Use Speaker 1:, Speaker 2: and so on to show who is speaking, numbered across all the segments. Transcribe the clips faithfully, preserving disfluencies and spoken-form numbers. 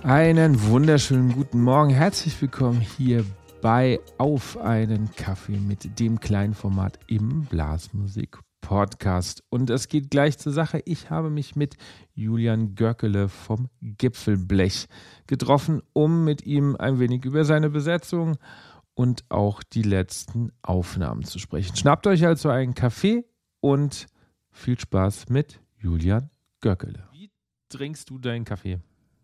Speaker 1: Einen wunderschönen guten Morgen. Herzlich willkommen hier bei Auf einen Kaffee mit dem kleinen Format im Blasmusik-Podcast. Und es geht gleich zur Sache. Ich habe mich mit Julian Göckele vom Gipfelblech getroffen, um mit ihm ein wenig über seine Besetzung und auch die letzten Aufnahmen zu sprechen. Schnappt euch also einen Kaffee und viel Spaß mit Julian Göckele. Wie trinkst du deinen Kaffee?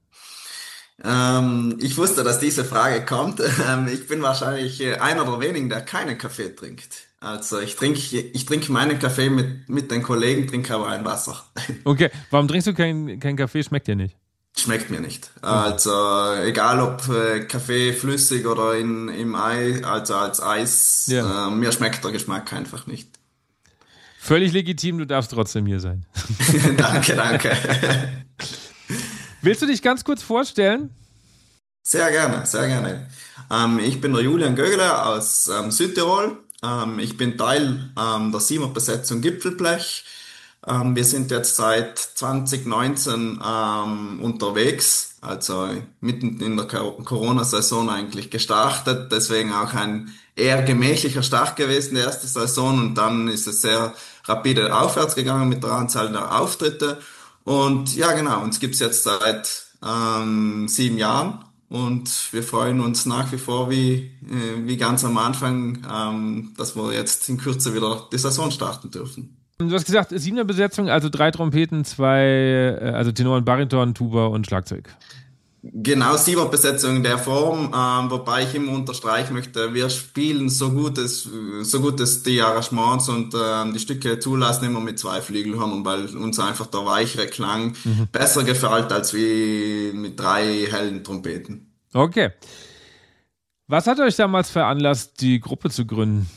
Speaker 2: Ähm, ich wusste, dass diese Frage kommt. Ähm, ich bin wahrscheinlich äh, einer der wenigen, der keinen Kaffee trinkt. Also ich trinke ich trinke meinen Kaffee mit, mit den Kollegen, trinke aber ein Wasser.
Speaker 1: Okay, warum trinkst du keinen kein Kaffee? Schmeckt dir nicht?
Speaker 2: Schmeckt mir nicht.
Speaker 1: Okay.
Speaker 2: Also egal ob äh, Kaffee flüssig oder in, im Ei, also als Eis,
Speaker 1: Ja.
Speaker 2: äh, mir schmeckt der Geschmack einfach nicht.
Speaker 1: Völlig legitim, du darfst trotzdem hier sein.
Speaker 2: Danke, danke.
Speaker 1: Willst du dich ganz kurz vorstellen?
Speaker 2: Sehr gerne, sehr gerne. Ähm, ich bin der Julian Gögele aus ähm, Südtirol. Ähm, ich bin Teil ähm, der Siemer-Besetzung Gipfelblech. Ähm, wir sind jetzt seit zwanzig neunzehn ähm, unterwegs, also mitten in der Co- Corona-Saison eigentlich gestartet. Deswegen auch ein eher gemächlicher Start gewesen, die erste Saison. Und dann ist es sehr rapide aufwärts gegangen mit der Anzahl der Auftritte. Und ja, genau, uns gibt's jetzt seit ähm, sieben Jahren. Und wir freuen uns nach wie vor wie, äh, wie ganz am Anfang, ähm, dass wir jetzt in Kürze wieder die Saison starten dürfen.
Speaker 1: Du hast gesagt, siebener Besetzung, also drei Trompeten, zwei, äh, also Tenor und Bariton, Tuba und Schlagzeug.
Speaker 2: Genau, Sieber-Besetzung in der Form, ähm, wobei ich immer unterstreichen möchte, wir spielen so gut es, so gut es die Arrangements und ähm, die Stücke zulassen, immer mit zwei Flügelhorn, weil uns einfach der weichere Klang
Speaker 1: Mhm.
Speaker 2: besser gefällt als wie mit drei hellen Trompeten.
Speaker 1: Okay. Was hat euch damals veranlasst, die Gruppe zu gründen?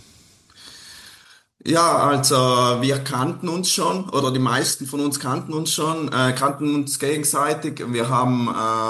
Speaker 2: Ja, also wir kannten uns schon, oder die meisten von uns kannten uns schon, äh, kannten uns gegenseitig. Wir haben,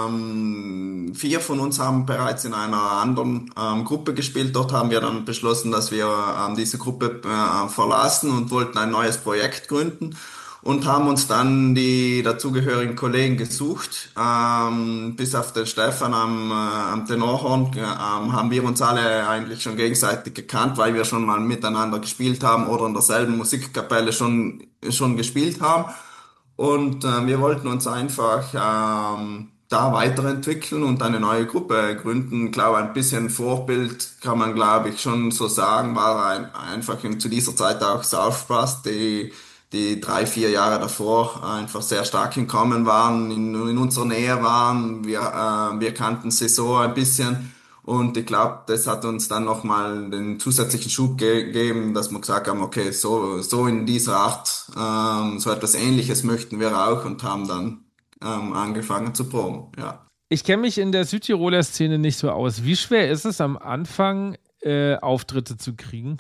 Speaker 2: ähm, vier von uns haben bereits in einer anderen ähm, Gruppe gespielt. Dort haben wir dann beschlossen, dass wir ähm, diese Gruppe äh, verlassen und wollten ein neues Projekt gründen und haben uns dann die dazugehörigen Kollegen gesucht. Ähm, bis auf den Stefan am, äh, am Tenorhorn äh, ähm, haben wir uns alle eigentlich schon gegenseitig gekannt, weil wir schon mal miteinander gespielt haben oder in derselben Musikkapelle schon, schon gespielt haben. Und äh, wir wollten uns einfach ähm, da weiterentwickeln und eine neue Gruppe gründen. Ich glaube, ein bisschen Vorbild kann man, glaube ich, schon so sagen, war ein, einfach in, zu dieser Zeit auch South Brass, die die drei, vier Jahre davor einfach sehr stark im Kommen waren, in, in unserer Nähe waren. Wir, äh, wir kannten sie so ein bisschen. Und ich glaube, das hat uns dann nochmal den zusätzlichen Schub ge gegeben, dass wir gesagt haben, okay, so, so in dieser Art, ähm, so etwas Ähnliches möchten wir auch und haben dann ähm, angefangen zu proben, ja.
Speaker 1: Ich kenne mich in der Südtiroler Szene nicht so aus. Wie schwer ist es am Anfang, äh, Auftritte zu kriegen?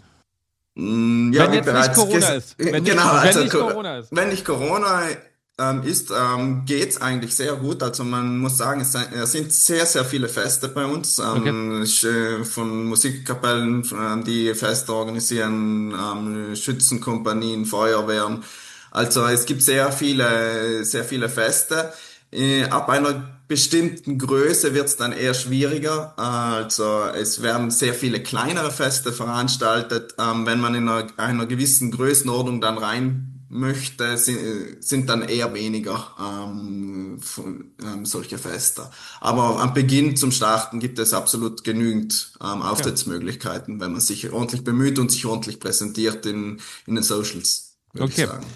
Speaker 2: Mm, Ja,
Speaker 1: Wenn
Speaker 2: wie
Speaker 1: jetzt nicht
Speaker 2: bereits
Speaker 1: Corona
Speaker 2: ges
Speaker 1: ist. Wenn nicht,
Speaker 2: genau,
Speaker 1: wenn
Speaker 2: also
Speaker 1: nicht
Speaker 2: Co-
Speaker 1: Corona ist.
Speaker 2: wenn nicht Corona ähm, ist, ähm, geht's eigentlich sehr gut. Also man muss sagen, es sei- es sind sehr, sehr viele Feste bei uns,
Speaker 1: Okay.
Speaker 2: ähm, sch- von Musikkapellen, ähm, die Feste organisieren, ähm, Schützenkompanien, Feuerwehren. Also es gibt sehr viele, sehr viele Feste. Äh, ab einer bestimmten Größe wird es dann eher schwieriger. Äh, Also es werden sehr viele kleinere Feste veranstaltet. Ähm, wenn man in einer, einer gewissen Größenordnung dann rein möchte, sind, sind dann eher weniger ähm, von, ähm, solche Feste. Aber am Beginn zum Starten gibt es absolut genügend ähm,
Speaker 1: Ja.
Speaker 2: Auftrittsmöglichkeiten, wenn man sich ordentlich bemüht und sich ordentlich präsentiert in, in den Socials, würde ich
Speaker 1: Okay.
Speaker 2: sagen.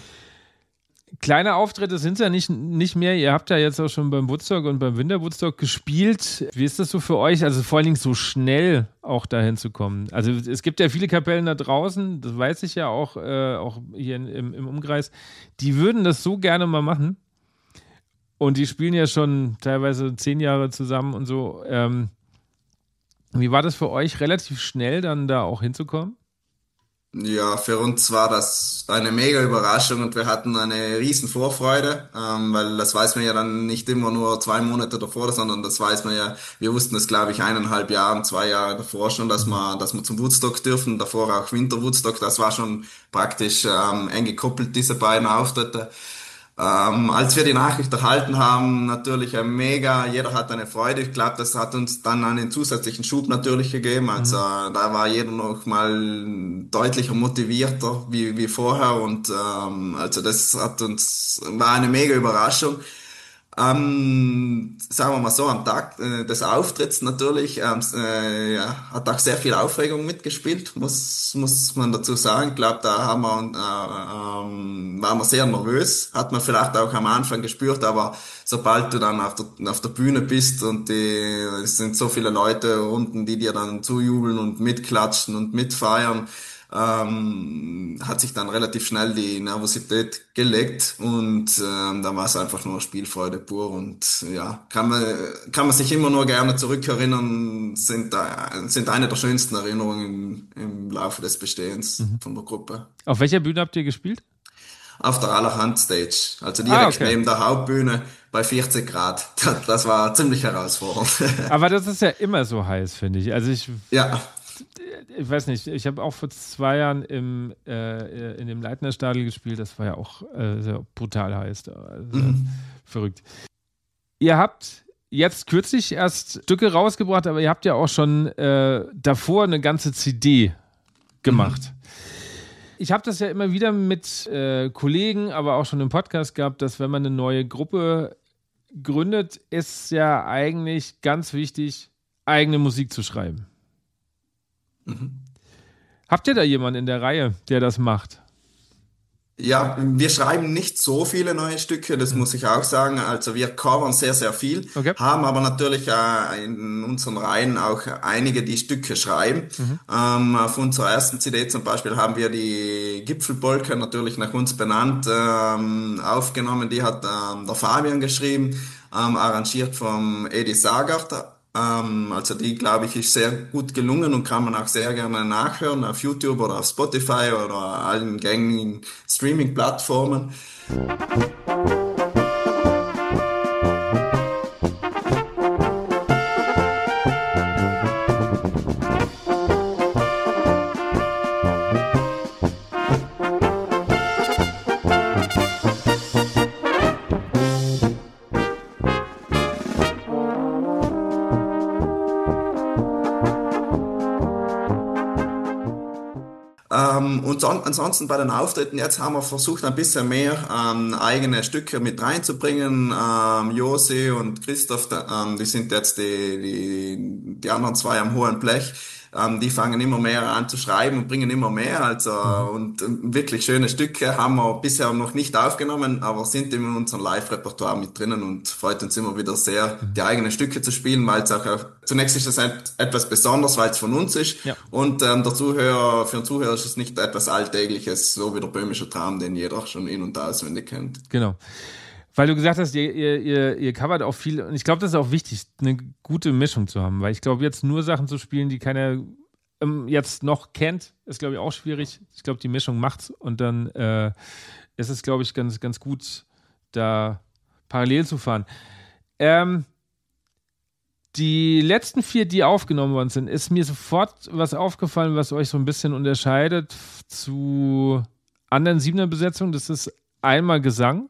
Speaker 1: Kleine Auftritte sind es ja nicht, nicht mehr. Ihr habt ja jetzt auch schon beim Woodstock und beim Winter Woodstock gespielt. Wie ist das so für euch? Also vor allen Dingen so schnell auch dahin zu kommen. Also es gibt ja viele Kapellen da draußen, das weiß ich ja auch, äh, auch hier in, im, im Umkreis, die würden das so gerne mal machen. Und die spielen ja schon teilweise zehn Jahre zusammen und so. Ähm, wie war das für euch, relativ schnell dann da auch hinzukommen?
Speaker 2: Ja, für uns war das eine mega Überraschung und wir hatten eine riesen Vorfreude, ähm, weil das weiß man ja dann nicht immer nur zwei Monate davor, sondern das weiß man ja, wir wussten es glaube ich eineinhalb Jahren, zwei Jahre davor schon, dass
Speaker 1: Mhm.
Speaker 2: wir, dass wir zum Woodstock dürfen, davor auch Winter Woodstock, das war schon praktisch ähm, eng gekoppelt, diese beiden Auftritte. Ähm, als wir die Nachricht erhalten haben, natürlich ein mega, jeder hat eine Freude. Ich glaube, das hat uns dann einen zusätzlichen Schub natürlich gegeben. Also
Speaker 1: Mhm.
Speaker 2: da war jeder noch mal deutlicher motivierter wie, wie vorher und ähm, also das hat uns, war eine mega Überraschung. Ähm, sagen wir mal so, am Tag äh, des Auftritts natürlich ähm, äh, ja, hat auch sehr viel Aufregung mitgespielt, muss muss man dazu sagen. Ich glaube, da haben wir, äh, ähm, waren wir sehr nervös, hat man vielleicht auch am Anfang gespürt, aber sobald du dann auf der, auf der Bühne bist und die, es sind so viele Leute unten, die dir dann zujubeln und mitklatschen und mitfeiern, ähm, hat sich dann relativ schnell die Nervosität gelegt und ähm, dann war es einfach nur Spielfreude pur und ja, kann man, kann man sich immer nur gerne zurückerinnern, sind, da, sind eine der schönsten Erinnerungen im, im Laufe des Bestehens
Speaker 1: Mhm.
Speaker 2: von der Gruppe.
Speaker 1: Auf welcher Bühne habt ihr gespielt?
Speaker 2: Auf der Allerhand Stage, also
Speaker 1: Ah,
Speaker 2: direkt
Speaker 1: okay.
Speaker 2: neben der Hauptbühne bei vierzig Grad. Das war ziemlich herausfordernd.
Speaker 1: Aber das ist ja immer so heiß, finde ich. Also ich,
Speaker 2: Ja.
Speaker 1: ich weiß nicht, ich habe auch vor zwei Jahren im, äh, in dem Leitnerstadel gespielt. Das war ja auch äh, sehr brutal heiß. Da. Also
Speaker 2: Mhm.
Speaker 1: verrückt. Ihr habt jetzt kürzlich erst Stücke rausgebracht, aber ihr habt ja auch schon äh, davor eine ganze C D gemacht.
Speaker 2: Mhm.
Speaker 1: Ich habe das ja immer wieder mit äh, Kollegen, aber auch schon im Podcast gehabt, dass wenn man eine neue Gruppe gründet, ist ja eigentlich ganz wichtig, eigene Musik zu schreiben.
Speaker 2: Mhm.
Speaker 1: Habt ihr da jemanden in der Reihe, der das macht?
Speaker 2: Ja, wir schreiben nicht so viele neue Stücke, das
Speaker 1: Hm.
Speaker 2: muss ich auch sagen. Also wir covern sehr, sehr viel,
Speaker 1: Okay.
Speaker 2: haben aber natürlich äh, in unseren Reihen auch einige, die Stücke schreiben.
Speaker 1: Mhm.
Speaker 2: Ähm, auf unserer ersten C D zum Beispiel haben wir die Gipfelpolka, natürlich nach uns benannt, ähm, aufgenommen. Die hat ähm, der Fabian geschrieben, ähm, arrangiert vom Edi Sagart. Ähm, also die, glaube ich, ist sehr gut gelungen und kann man auch sehr gerne nachhören auf YouTube oder auf Spotify oder allen gängigen Streaming-Plattformen. Ähm, und son ansonsten bei den Auftritten jetzt haben wir versucht, ein bisschen mehr ähm, eigene Stücke mit reinzubringen. Ähm, Josi und Christoph, da, ähm, die sind jetzt die, die, die anderen zwei am hohen Blech. Ähm, die fangen immer mehr an zu schreiben und bringen immer mehr. Also
Speaker 1: Mhm.
Speaker 2: und ähm, wirklich schöne Stücke haben wir bisher noch nicht aufgenommen, aber sind in unserem Live-Repertoire mit drinnen und freut uns immer wieder sehr,
Speaker 1: Mhm.
Speaker 2: die eigenen Stücke zu spielen, weil es auch äh, zunächst ist es et etwas Besonderes, weil es von uns ist.
Speaker 1: Ja,
Speaker 2: Und ähm, der Zuhörer, für den Zuhörer ist es nicht etwas Alltägliches, so wie der böhmische Traum, den jeder schon in- und auswendig kennt.
Speaker 1: genau. Weil du gesagt hast, ihr, ihr, ihr, ihr covert auch viel, und ich glaube, das ist auch wichtig, eine gute Mischung zu haben, weil ich glaube, jetzt nur Sachen zu spielen, die keiner ähm, jetzt noch kennt, ist, glaube ich, auch schwierig. Ich glaube, die Mischung macht's und dann äh, ist es, glaube ich, ganz, ganz gut, da parallel zu fahren. Ähm, die letzten vier, die aufgenommen worden sind, ist mir sofort was aufgefallen, was euch so ein bisschen unterscheidet zu anderen Siebener-Besetzungen. Das ist einmal Gesang.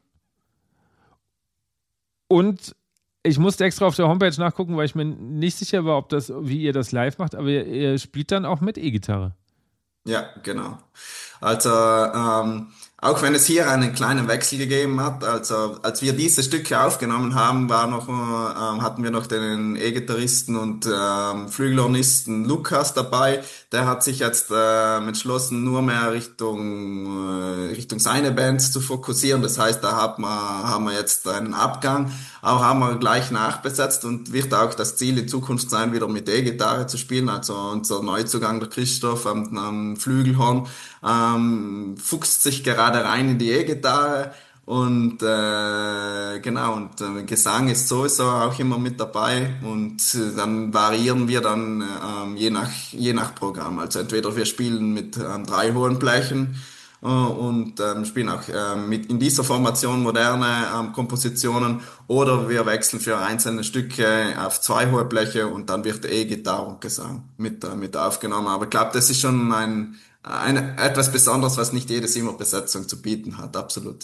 Speaker 1: Und ich musste extra auf der Homepage nachgucken, weil ich mir nicht sicher war, ob das, wie ihr das live macht, aber ihr, ihr spielt dann auch mit E-Gitarre.
Speaker 2: Ja, genau. Also ähm, auch wenn es hier einen kleinen Wechsel gegeben hat, also als wir diese Stücke aufgenommen haben, war noch, ähm, hatten wir noch den E-Gitarristen und ähm, Flügelhornisten Lukas dabei. Der hat sich jetzt ähm, entschlossen, nur mehr Richtung äh, Richtung seine Bands zu fokussieren. Das heißt, da hat man, haben wir jetzt einen Abgang. Auch haben wir gleich nachbesetzt und wird auch das Ziel in Zukunft sein, wieder mit E-Gitarre zu spielen. Also unser Neuzugang, der Christoph am, am Flügelhorn, ähm, fuchst sich gerade rein in die E-Gitarre und äh, genau und äh, Gesang ist sowieso auch immer mit dabei und äh, dann variieren wir dann ähm, je nach je nach Programm. Also entweder wir spielen mit ähm, drei hohen Blechen äh, und ähm, spielen auch ähm, mit in dieser Formation moderne ähm, Kompositionen oder wir wechseln für einzelne Stücke auf zwei hohe Bleche und dann wird E-Gitarre und Gesang mit äh, mit aufgenommen. Aber ich glaube, das ist schon ein ein, etwas Besonderes, was nicht jede Zimmerbesetzung zu bieten hat, absolut, ja.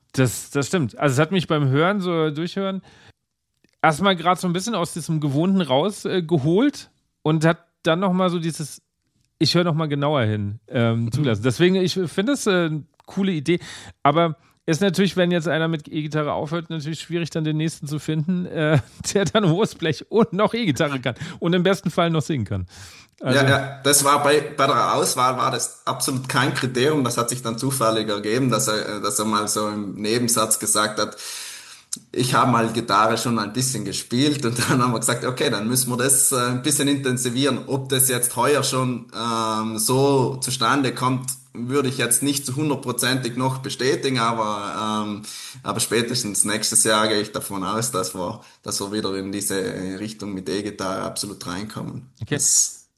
Speaker 1: Das, das stimmt. Also es hat mich beim Hören, so durchhören, erstmal gerade so ein bisschen aus diesem Gewohnten rausgeholt äh, und hat dann nochmal so dieses, ich höre nochmal genauer hin, ähm, zulassen. Deswegen, ich finde das äh, eine coole Idee, aber ist natürlich, wenn jetzt einer mit E-Gitarre aufhört, natürlich schwierig, dann den nächsten zu finden, äh, der dann hohes Blech und noch E-Gitarre kann und im besten Fall noch singen kann. Also.
Speaker 2: Ja, ja, das war bei, bei der Auswahl war das absolut kein Kriterium. Das hat sich dann zufällig ergeben, dass er, dass er mal so im Nebensatz gesagt hat, ich habe mal Gitarre schon ein bisschen gespielt und dann haben wir gesagt, okay, dann müssen wir das äh, ein bisschen intensivieren. Ob das jetzt heuer schon ähm, so zustande kommt, würde ich jetzt nicht zu hundertprozentig noch bestätigen, aber ähm, aber spätestens nächstes Jahr gehe ich davon aus, dass wir dass wir wieder in diese Richtung mit E-Gitarre absolut reinkommen.
Speaker 1: Okay.
Speaker 2: Das,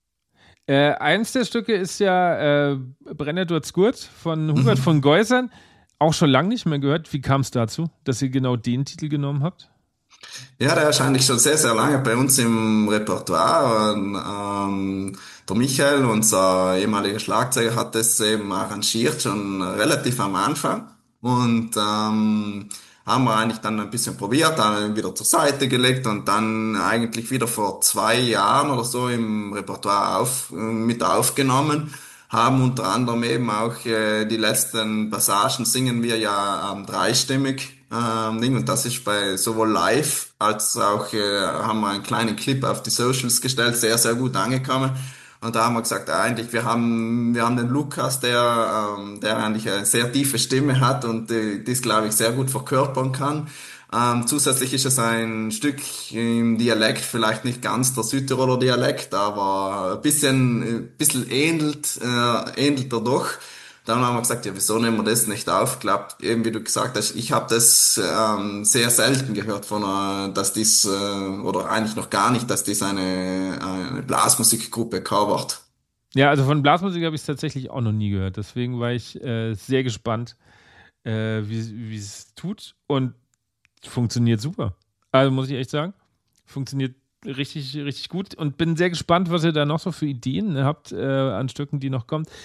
Speaker 1: äh, eins der Stücke ist ja äh, Brenner durchs Gurt von Hubert mhm. von Geusern. Auch schon lange nicht mehr gehört. Wie kam es dazu, dass ihr genau den Titel genommen habt?
Speaker 2: Ja, der erscheint schon sehr, sehr lange bei uns im Repertoire. Und, ähm, der Michael, unser ehemaliger Schlagzeuger, hat das eben arrangiert, schon relativ am Anfang. Und ähm, haben wir eigentlich dann ein bisschen probiert, dann wieder zur Seite gelegt und dann eigentlich wieder vor zwei Jahren oder so im Repertoire auf, mit aufgenommen. Haben unter anderem eben auch äh, die letzten Passagen singen wir ja ähm, dreistimmig ähm, Ding und das ist bei sowohl live als auch äh, haben wir einen kleinen Clip auf die Socials gestellt, sehr sehr gut angekommen und da haben wir gesagt, eigentlich wir haben wir haben den Lukas, der ähm, der eigentlich eine sehr tiefe Stimme hat und äh, das glaube ich sehr gut verkörpern kann. Ähm, zusätzlich ist es ein Stück im Dialekt, vielleicht nicht ganz der Südtiroler Dialekt, aber ein bisschen, ein bisschen ähnelt, äh, ähnelt er doch. Dann haben wir gesagt, ja, wieso nehmen wir das nicht auf? Glaubt, eben wie du gesagt hast, ich habe das ähm, sehr selten gehört von einer, dass dies, äh, oder eigentlich noch gar nicht, dass dies eine, eine Blasmusikgruppe covert.
Speaker 1: Ja, also von Blasmusik habe ich es tatsächlich auch noch nie gehört. Deswegen war ich äh, sehr gespannt, äh, wie es tut und funktioniert super. Also muss ich echt sagen, funktioniert richtig, richtig gut und bin sehr gespannt, was ihr da noch so für Ideen habt äh, an Stücken, die noch kommt.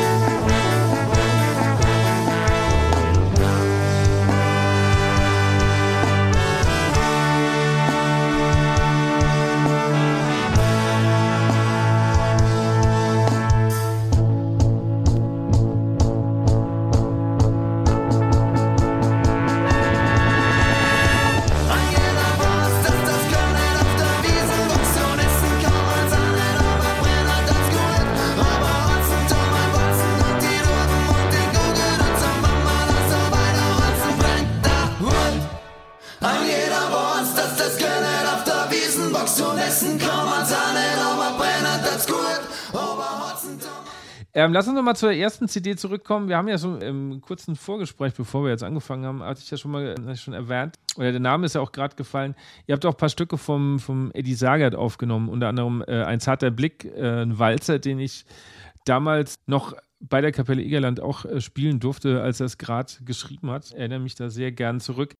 Speaker 1: Ähm, lass uns noch mal zur ersten C D zurückkommen. Wir haben ja so im kurzen Vorgespräch, bevor wir jetzt angefangen haben, hatte ich ja schon mal schon erwähnt, oder der Name ist ja auch gerade gefallen. Ihr habt auch ein paar Stücke vom, vom Eddie Sagert aufgenommen, unter anderem äh, Ein zarter Blick, äh, ein Walzer, den ich damals noch bei der Kapelle Egerland auch äh, spielen durfte, als er es gerade geschrieben hat. Ich erinnere mich da sehr gern zurück.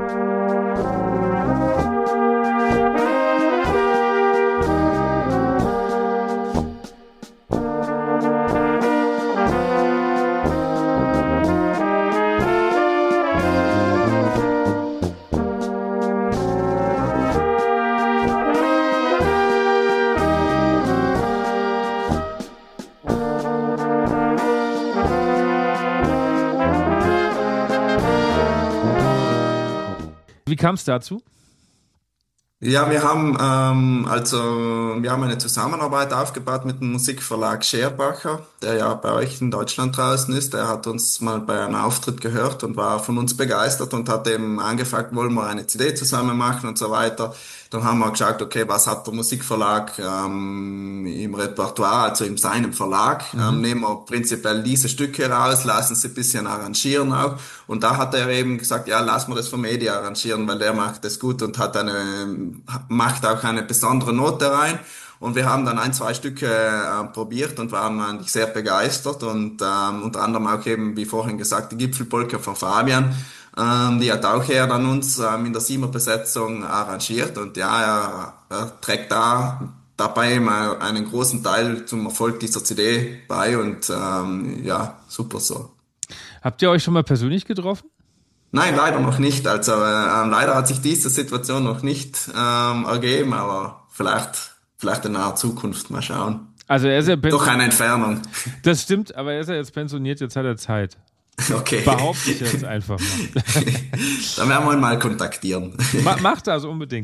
Speaker 1: Wie kam es dazu?
Speaker 2: Ja, wir haben ähm, also wir haben eine Zusammenarbeit aufgebaut mit dem Musikverlag Scherbacher, der ja bei euch in Deutschland draußen ist. Der hat uns mal bei einem Auftritt gehört und war von uns begeistert und hat eben angefragt, wollen wir eine C D zusammen machen und so weiter. Dann haben wir geschaut, okay, was hat der Musikverlag ähm, im Repertoire, also in seinem Verlag. Mhm. Ähm, nehmen wir prinzipiell diese Stücke raus, lassen sie ein bisschen arrangieren auch. Und da hat er eben gesagt, ja, lassen wir das vom Edi arrangieren, weil der macht das gut und hat eine, macht auch eine besondere Note rein. Und wir haben dann ein, zwei Stücke äh, probiert und waren eigentlich sehr begeistert. Und ähm, unter anderem auch eben, wie vorhin gesagt, die Gipfelpolka von Fabian. Ähm, die hat auch er dann uns ähm, in der Siemer-Besetzung arrangiert. Und ja, er, er trägt da dabei mal einen großen Teil zum Erfolg dieser C D bei. Und ähm, ja, super so.
Speaker 1: Habt ihr euch schon mal persönlich getroffen?
Speaker 2: Nein, leider noch nicht. Also ähm, leider hat sich diese Situation noch nicht ähm, ergeben, aber vielleicht, vielleicht in naher Zukunft mal schauen.
Speaker 1: Also er ist ja
Speaker 2: Doch
Speaker 1: pensioniert.
Speaker 2: eine Entfernung.
Speaker 1: Das stimmt, aber er ist ja jetzt pensioniert, jetzt hat er Zeit.
Speaker 2: Okay.
Speaker 1: Behaupte ich jetzt einfach mal.
Speaker 2: Dann werden wir ihn mal kontaktieren.
Speaker 1: Ma macht das unbedingt.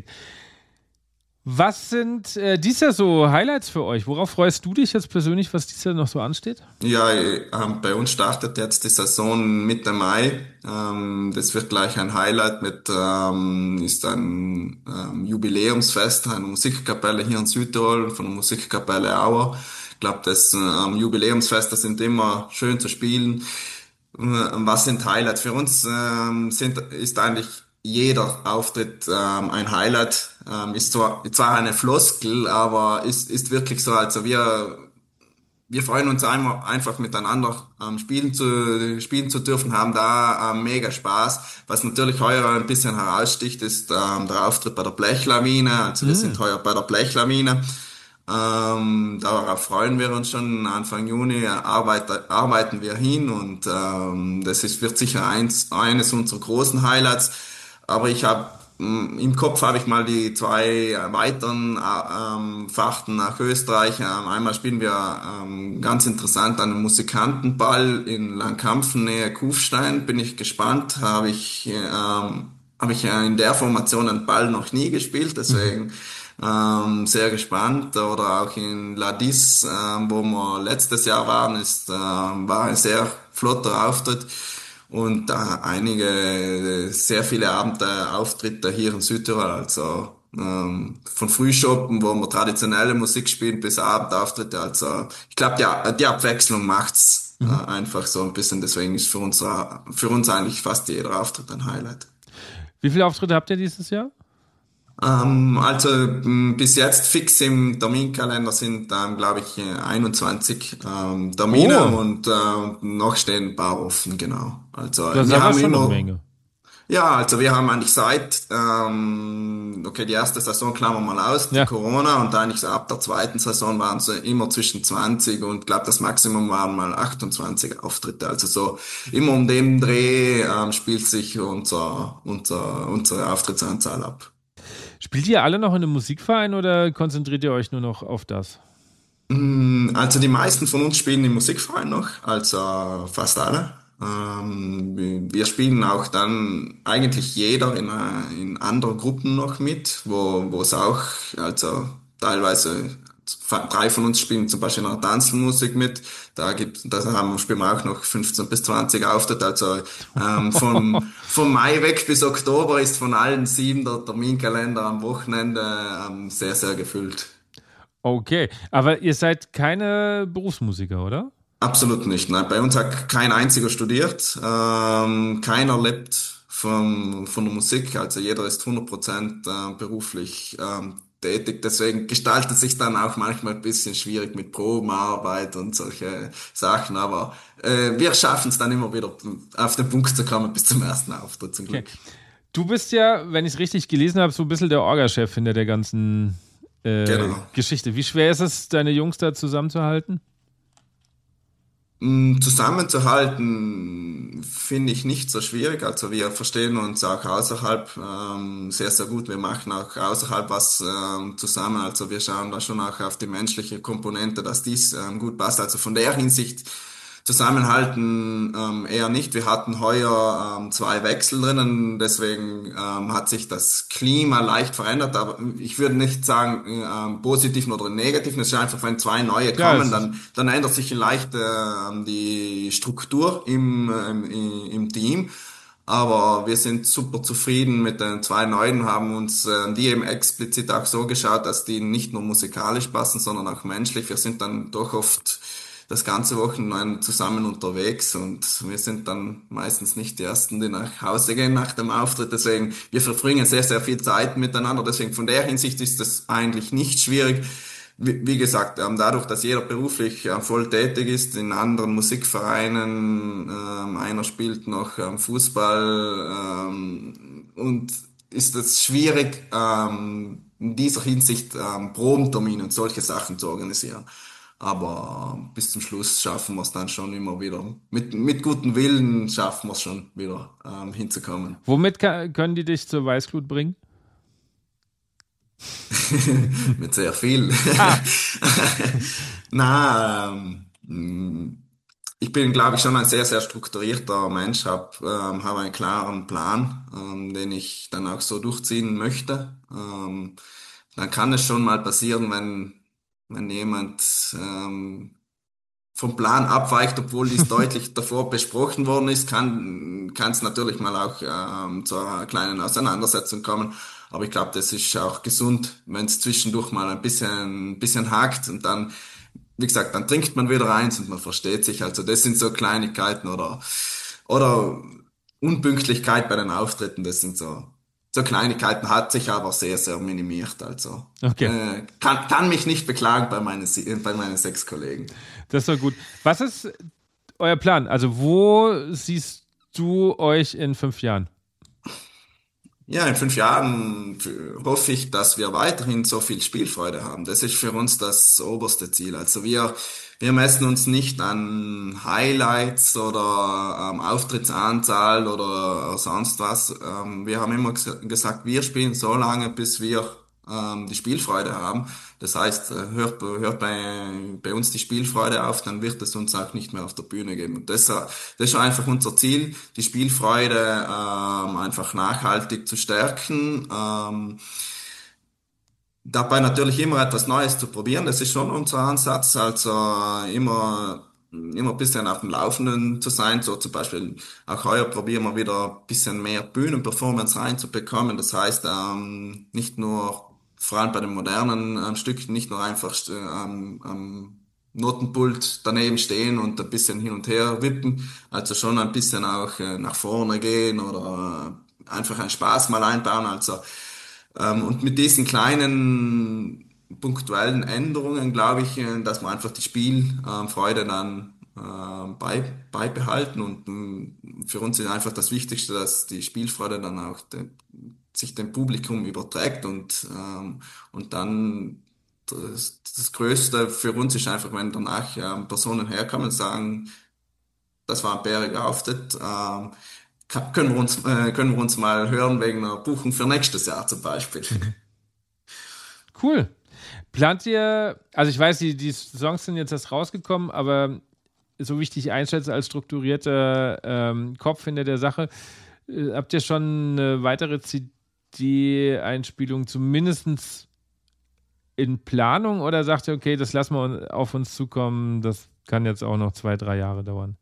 Speaker 1: Was sind äh, dies Jahr so Highlights für euch? Worauf freust du dich jetzt persönlich, was dies Jahr noch so ansteht?
Speaker 2: Ja, ähm, bei uns startet jetzt die Saison Mitte Mai. Ähm, das wird gleich ein Highlight mit, ähm, ist ein ähm, Jubiläumsfest einer Musikkapelle hier in Südtirol von der Musikkapelle Auer. Ich glaube, das ähm, Jubiläumsfeste sind immer schön zu spielen. Äh, Was sind Highlights? Für uns ähm, sind, ist eigentlich jeder Auftritt ähm, ein Highlight. Ähm, ist zwar, zwar eine Floskel, aber ist, ist wirklich so. Also wir wir freuen uns einmal, einfach miteinander ähm, spielen zu spielen zu dürfen, haben da ähm, mega Spaß. Was natürlich heuer ein bisschen heraussticht, ist ähm, der Auftritt bei der Blechlawine. Also wir
Speaker 1: Hm.
Speaker 2: sind heuer bei der Blechlawine. Ähm, darauf freuen wir uns schon. Anfang Juni arbeit, arbeiten wir hin und ähm, das ist, wird sicher eins, eines unserer großen Highlights. Aber ich habe im Kopf habe ich mal die zwei weiteren äh, ähm, Fahrten nach Österreich. Ähm, einmal spielen wir ähm, ganz interessant einen Musikantenball in Langkampfen nähe Kufstein. Bin ich gespannt. Habe ich ähm, habe ich äh, in der Formation einen Ball noch nie gespielt,
Speaker 1: Mhm.
Speaker 2: deswegen ähm, sehr gespannt. Oder auch in Ladis, ähm, wo wir letztes Jahr waren, ist ähm, war ein sehr flotter Auftritt. Und da einige, sehr viele Abende Auftritte hier in Südtirol, also ähm, von Frühschoppen, wo wir traditionelle Musik spielen, bis Abendauftritte. Also ich glaube, die, die Abwechslung macht's
Speaker 1: Mhm.
Speaker 2: äh, einfach so ein bisschen. Deswegen ist für uns, äh, für uns eigentlich fast jeder Auftritt ein Highlight.
Speaker 1: Wie viele Auftritte habt ihr dieses Jahr?
Speaker 2: Ähm, also m, bis jetzt fix im Terminkalender sind, ähm, glaube ich, äh, einundzwanzig ähm, Termine
Speaker 1: Oh,
Speaker 2: und äh, noch stehen ein paar offen, genau. Also
Speaker 1: das ist
Speaker 2: wir
Speaker 1: aber
Speaker 2: haben
Speaker 1: schon eine
Speaker 2: immer
Speaker 1: Menge.
Speaker 2: Ja, also wir haben eigentlich seit, ähm, okay, die erste Saison klammern wir mal aus, die
Speaker 1: Ja.
Speaker 2: Corona, und eigentlich so ab der zweiten Saison waren es immer zwischen zwanzig und glaube das Maximum waren mal achtundzwanzig Auftritte. Also so immer um den Dreh ähm, spielt sich unser, unser, unsere Auftrittsanzahl ab.
Speaker 1: Spielt ihr alle noch in einem Musikverein oder konzentriert ihr euch nur noch auf das?
Speaker 2: Mm, Also die meisten von uns spielen im Musikverein noch, also fast alle. Ähm, wir wir spielen auch dann eigentlich jeder in, äh, in anderen Gruppen noch mit, wo, wo es auch, also teilweise drei von uns spielen zum Beispiel in einer Tanzmusik mit. Da gibt, da haben, spielen wir auch noch fünfzehn bis zwanzig Auftritte. Also ähm, von, von Mai weg bis Oktober ist von allen sieben der Terminkalender am Wochenende ähm, sehr, sehr gefüllt.
Speaker 1: Okay, aber ihr seid keine Berufsmusiker, oder?
Speaker 2: Absolut nicht. Nein, bei uns hat kein einziger studiert. Ähm, keiner lebt von, von der Musik. Also jeder ist hundert Prozent äh, beruflich ähm, tätig. Deswegen gestaltet sich dann auch manchmal ein bisschen schwierig mit Probenarbeit und solche Sachen. Aber äh, wir schaffen es dann immer wieder auf den Punkt zu kommen bis zum ersten Auftritt zum
Speaker 1: Okay.
Speaker 2: Glück.
Speaker 1: Du bist ja, wenn ich es richtig gelesen habe, so ein bisschen der Orga-Chef hinter der ganzen äh,
Speaker 2: Genau.
Speaker 1: Geschichte. Wie schwer ist es, deine Jungs da zusammenzuhalten?
Speaker 2: Mm, Zusammenzuhalten finde ich nicht so schwierig. Also wir verstehen uns auch außerhalb ähm, sehr, sehr gut. Wir machen auch außerhalb was ähm, zusammen. Also wir schauen da schon auch auf die menschliche Komponente, dass dies ähm, gut passt. Also von der Hinsicht zusammenhalten ähm, eher nicht. Wir hatten heuer ähm, zwei Wechsel drinnen, deswegen ähm, hat sich das Klima leicht verändert. Aber ich würde nicht sagen ähm, positiven oder negativen. Es ist einfach, wenn zwei neue
Speaker 1: Ja,
Speaker 2: kommen,
Speaker 1: es ist,
Speaker 2: dann dann ändert sich leicht ähm, die Struktur im ähm, im Team. Aber wir sind super zufrieden mit den zwei Neuen, haben uns äh, die eben explizit auch so geschaut, dass die nicht nur musikalisch passen, sondern auch menschlich. Wir sind dann doch oft das ganze Wochenende zusammen unterwegs und wir sind dann meistens nicht die Ersten, die nach Hause gehen nach dem Auftritt. Deswegen, wir verbringen sehr, sehr viel Zeit miteinander. Deswegen von der Hinsicht ist das eigentlich nicht schwierig. Wie, wie gesagt, ähm, dadurch, dass jeder beruflich äh, voll tätig ist in anderen Musikvereinen, ähm, einer spielt noch ähm, Fußball ähm, und ist es schwierig, ähm, in dieser Hinsicht ähm, Probentermine und solche Sachen zu organisieren. Aber bis zum Schluss schaffen wir es dann schon immer wieder. Mit, mit gutem Willen schaffen wir es schon wieder ähm, hinzukommen.
Speaker 1: Womit ka- können die dich zur Weißglut bringen?
Speaker 2: Mit sehr viel.
Speaker 1: Ah,
Speaker 2: Na, ähm, ich bin, glaube ich, schon ein sehr, sehr strukturierter Mensch, habe ähm, hab einen klaren Plan, ähm, den ich dann auch so durchziehen möchte. Ähm, dann kann es schon mal passieren, wenn, wenn jemand ähm, vom Plan abweicht, obwohl dies deutlich davor besprochen worden ist, kann kann es natürlich mal auch ähm, zu einer kleinen Auseinandersetzung kommen. Aber ich glaube, das ist auch gesund, wenn es zwischendurch mal ein bisschen, ein bisschen hakt und dann, wie gesagt, dann trinkt man wieder eins und man versteht sich. Also das sind so Kleinigkeiten oder oder Unpünktlichkeit bei den Auftritten. Das sind so so Kleinigkeiten, hat sich aber sehr, sehr minimiert. Also
Speaker 1: okay.
Speaker 2: äh, kann kann mich nicht beklagen bei meinen Sie- bei meinen sechs Kollegen.
Speaker 1: Das war gut. Was ist euer Plan? Also, wo siehst du euch in fünf Jahren?
Speaker 2: Ja, in fünf Jahren f- hoffe ich, dass wir weiterhin so viel Spielfreude haben. Das ist für uns das oberste Ziel. Also wir, wir messen uns nicht an Highlights oder ähm, Auftrittsanzahl oder sonst was. Ähm, wir haben immer ges gesagt, wir spielen so lange, bis wir ähm, die Spielfreude haben. Das heißt, äh, hört, hört bei, bei uns die Spielfreude auf, dann wird es uns auch nicht mehr auf der Bühne geben. Und das, äh, das ist einfach unser Ziel, die Spielfreude ähm, einfach nachhaltig zu stärken. Ähm, dabei natürlich immer etwas Neues zu probieren, das ist schon unser Ansatz. Also äh, immer, immer ein bisschen auf dem Laufenden zu sein. So zum Beispiel auch heuer probieren wir wieder ein bisschen mehr Bühnenperformance reinzubekommen. Das heißt, ähm, nicht nur, vor allem bei den modernen ähm, Stücken, nicht nur einfach äh, am, am Notenpult daneben stehen und ein bisschen hin und her wippen. Also schon ein bisschen auch äh, nach vorne gehen oder äh, einfach einen Spaß mal einbauen. Also ähm, und mit diesen kleinen punktuellen Änderungen glaube ich, äh, dass wir einfach die Spielfreude dann äh, bei, beibehalten und ähm, für uns ist einfach das Wichtigste, dass die Spielfreude dann auch de, sich dem Publikum überträgt und, ähm, und dann das, das Größte für uns ist einfach, wenn danach ähm, Personen herkommen und sagen, das war ein bäriger Auftritt, ähm, kann, können wir uns, äh, können wir uns mal hören wegen einer Buchung für nächstes Jahr zum Beispiel.
Speaker 1: Mhm. Cool. Plant ihr, also ich weiß, die, die Songs sind jetzt erst rausgekommen, aber so wie ich dich einschätze als strukturierter ähm, Kopf hinter der Sache, äh, habt ihr schon eine weitere C D-Einspielung zumindest in Planung oder sagt ihr, okay, das lassen wir auf uns zukommen, das kann jetzt auch noch zwei, drei Jahre dauern?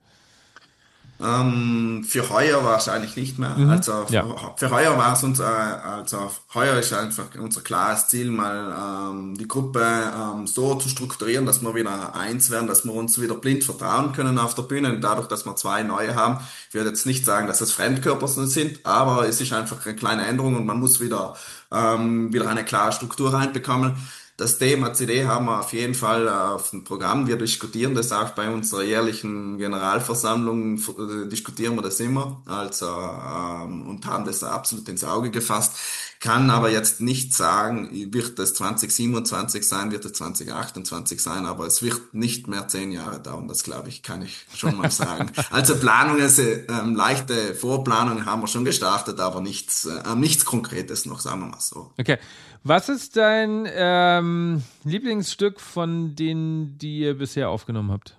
Speaker 2: Ähm, für heuer wahrscheinlich nicht mehr.
Speaker 1: Mhm.
Speaker 2: Also
Speaker 1: Ja.
Speaker 2: für, für heuer war es uns, äh, also heuer ist einfach unser klares Ziel, mal ähm, die Gruppe ähm, so zu strukturieren, dass wir wieder eins werden, dass wir uns wieder blind vertrauen können auf der Bühne. Dadurch, dass wir zwei neue haben, ich würde jetzt nicht sagen, dass es Fremdkörper sind, aber es ist einfach eine kleine Änderung und man muss wieder ähm, wieder eine klare Struktur reinbekommen. Das Thema C D haben wir auf jeden Fall auf dem Programm. Wir diskutieren das auch bei unserer jährlichen Generalversammlung, äh, diskutieren wir das immer, also ähm, und haben das absolut ins Auge gefasst. Kann aber jetzt nicht sagen, wird es zwanzig siebenundzwanzig sein, wird es zwanzig achtundzwanzig sein, aber es wird nicht mehr zehn Jahre dauern, das glaube ich, kann ich schon mal sagen. Also Planungen, ähm, leichte Vorplanungen haben wir schon gestartet, aber nichts, äh, nichts Konkretes noch, sagen wir mal so.
Speaker 1: Okay. Was ist dein ähm, Lieblingsstück von denen, die ihr bisher aufgenommen habt?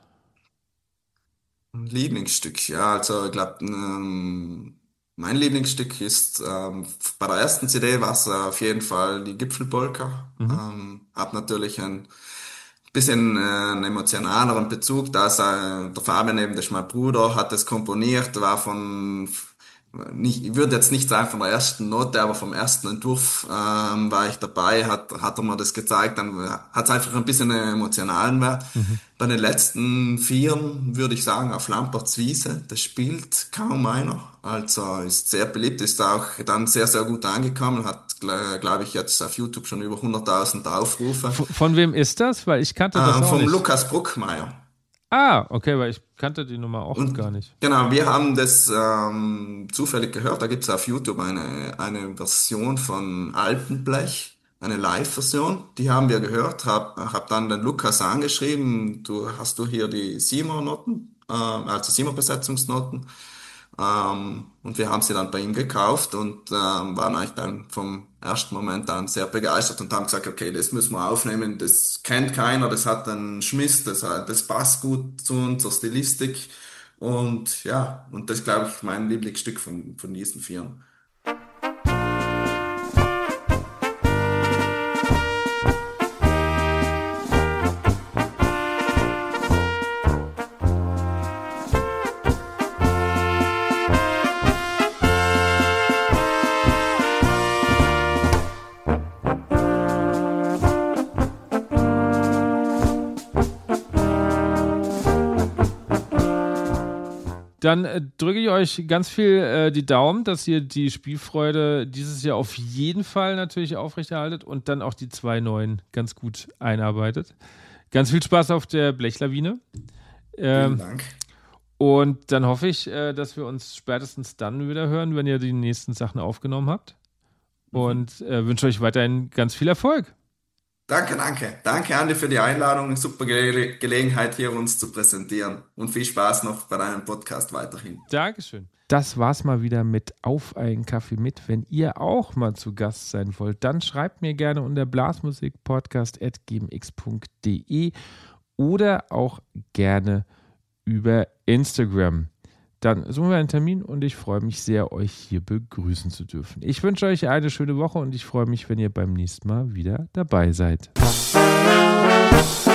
Speaker 2: Lieblingsstück, ja, also ich glaube, ähm, mein Lieblingsstück ist ähm, bei der ersten C D war es äh, auf jeden Fall die Gipfelpolka.
Speaker 1: Mhm.
Speaker 2: Ähm, hat natürlich ein bisschen äh, einen emotionaleren Bezug, da ist äh, der Fabian eben, das ist mein Bruder, hat es komponiert, war von nicht, ich würde jetzt nicht sagen von der ersten Note, aber vom ersten Entwurf ähm, war ich dabei, hat, hat er mir das gezeigt, dann hat es einfach ein bisschen einen emotionalen Wert.
Speaker 1: Mhm.
Speaker 2: Bei den letzten Vieren würde ich sagen, auf Lamperts Wiese, das spielt kaum einer. Also ist sehr beliebt, ist auch dann sehr, sehr gut angekommen, hat, glaube ich, jetzt auf YouTube schon über hunderttausend Aufrufe.
Speaker 1: Von, von wem ist das? Weil ich kannte das
Speaker 2: Äh,
Speaker 1: auch
Speaker 2: vom
Speaker 1: nicht.
Speaker 2: Lukas Bruckmeier.
Speaker 1: Ah, okay, weil ich kannte die Nummer auch
Speaker 2: Und
Speaker 1: gar nicht.
Speaker 2: genau, wir haben das ähm, zufällig gehört. Da gibt es auf YouTube eine, eine Version von Alpenblech. eine Live-Version. Die haben wir gehört, hab, hab dann den Lukas angeschrieben, du hast du hier die Seymour-Noten, äh, also Seymour-Besetzungsnoten. Ähm, und wir haben sie dann bei ihm gekauft und ähm, waren eigentlich dann vom ersten Moment an sehr begeistert und haben gesagt, okay, das müssen wir aufnehmen, das kennt keiner, das hat einen Schmiss, das, hat- das passt gut zu unserer Stilistik. Und ja, und das ist, glaube ich, mein Lieblingsstück von, von diesen Vieren.
Speaker 1: Dann äh, drücke ich euch ganz viel äh, die Daumen, dass ihr die Spielfreude dieses Jahr auf jeden Fall natürlich aufrechterhaltet und dann auch die zwei neuen ganz gut einarbeitet. Ganz viel Spaß auf der Blechlawine.
Speaker 2: Vielen
Speaker 1: Ähm,
Speaker 2: Dank.
Speaker 1: und dann hoffe ich, äh, dass wir uns spätestens dann wieder hören, wenn ihr die nächsten Sachen aufgenommen habt.
Speaker 2: Mhm.
Speaker 1: Und äh, wünsche euch weiterhin ganz viel Erfolg.
Speaker 2: Danke, danke. Danke, Andi, für die Einladung. Super Ge Gelegenheit, hier uns zu präsentieren. Und viel Spaß noch bei deinem Podcast weiterhin.
Speaker 1: Dankeschön. Das war's mal wieder mit Auf einen Kaffee mit. Wenn ihr auch mal zu Gast sein wollt, dann schreibt mir gerne unter blasmusikpodcast at gmx punkt de oder auch gerne über Instagram. Dann suchen wir einen Termin und ich freue mich sehr, euch hier begrüßen zu dürfen. Ich wünsche euch eine schöne Woche und ich freue mich, wenn ihr beim nächsten Mal wieder dabei seid.